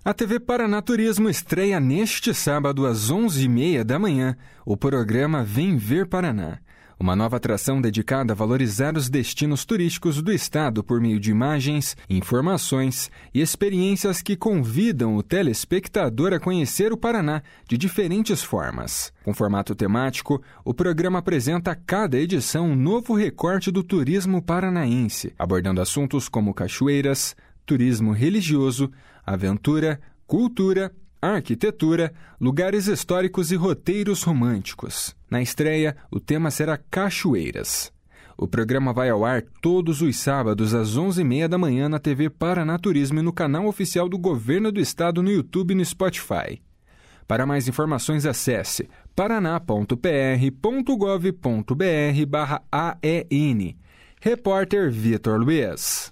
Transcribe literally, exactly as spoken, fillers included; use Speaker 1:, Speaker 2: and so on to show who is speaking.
Speaker 1: A T V Paraná Turismo estreia neste sábado às onze e meia da manhã o programa Vem Ver Paraná, uma nova atração dedicada a valorizar os destinos turísticos do estado por meio de imagens, informações e experiências que convidam o telespectador a conhecer o Paraná de diferentes formas. Com formato temático, o programa apresenta a cada edição um novo recorte do turismo paranaense, abordando assuntos como cachoeiras, turismo religioso, aventura, cultura, arquitetura, lugares históricos e roteiros românticos. Na estreia, o tema será Cachoeiras. O programa vai ao ar todos os sábados às onze e meia da manhã na T V Paraná Turismo e no canal oficial do Governo do Estado no YouTube e no Spotify. Para mais informações, acesse paraná ponto p r ponto gov ponto b r barra A E N. Repórter Vitor Luiz.